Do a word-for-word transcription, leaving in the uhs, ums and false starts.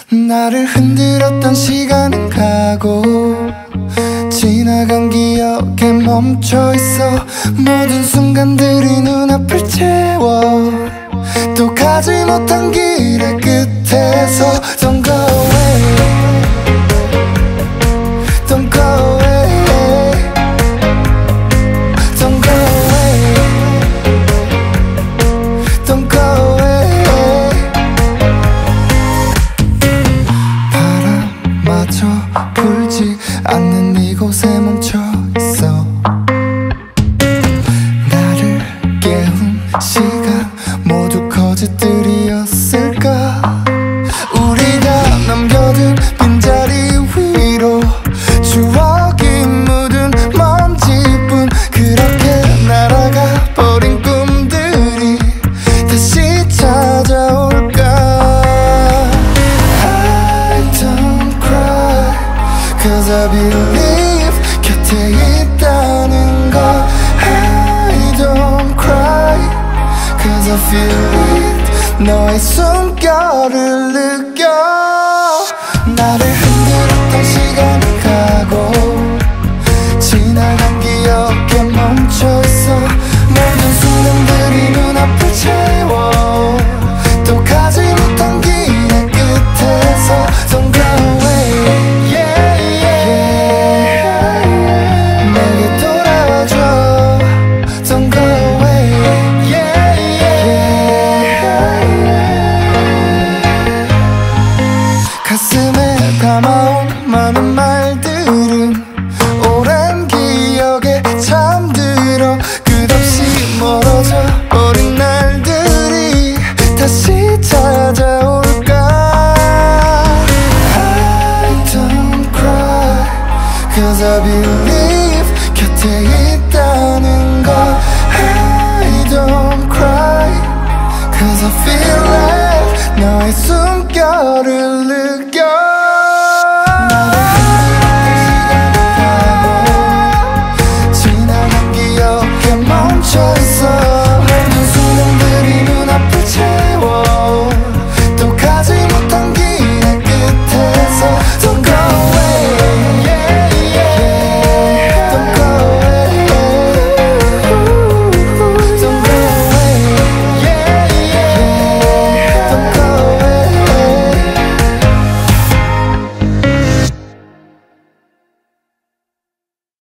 나를 흔들었던 시간은 가고 지나간 기억에 멈춰있어. 모든 순간들이 눈앞을 채워. 또 가지 못한 길의 끝에서 Don't go away, Don't go away, Don't go away, Don't go away. 바람마저 불지 않는 이곳에 멈춰있어. 나를 깨운 시간 모두 거짓들이었을까. 우리가 남겨둔 빈자리 위로 추억이 묻은 먼지뿐. 그렇게 날아가 버린 꿈들이 다시 찾아올까. I don't cry cause I believe 곁에 있다는 걸. I don't cry cause I feel it. 너의 숨결을 느껴. 나를 흔들었던 시간이 가고 지나간 기억에 멈춰있어. 모든 순간들이 눈앞을 채워. 또 가지 못한 길의 끝에서 Don't go away, yeah, yeah. 내게 돌아와줘. Don't go away, yeah, yeah. 가슴에 담아온 많은 말들은 오랜 기억에 잠들어. 끝없이 멀어져 버린 날들이 다시 찾아올까. I don't cry cause I believe 곁에 있다는 걸. I don't cry cause I feel like 너의 숨결을 느껴.